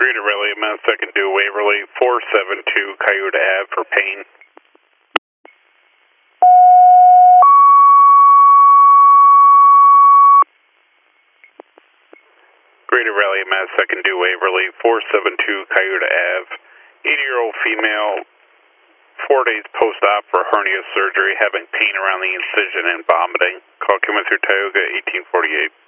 Greater Rally MS, second due Waverly, 472 Coyote Ave for pain. Greater Rally MS, second due Waverly, 472 Coyote Ave. 80-year-old female, 4 days post-op for hernia surgery, having pain around the incision and vomiting. Call Commander Tioga, 1848.